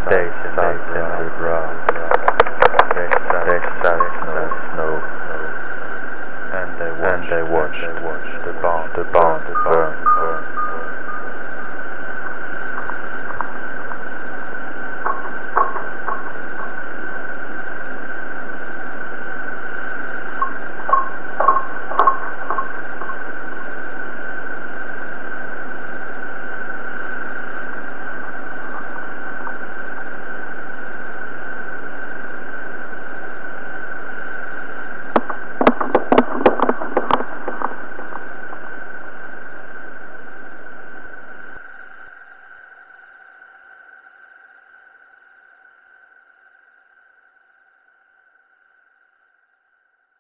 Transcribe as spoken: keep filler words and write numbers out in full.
They sat in the grass. They sat, they sat in the snow. And they watched, and they watched the barn, the barn burn.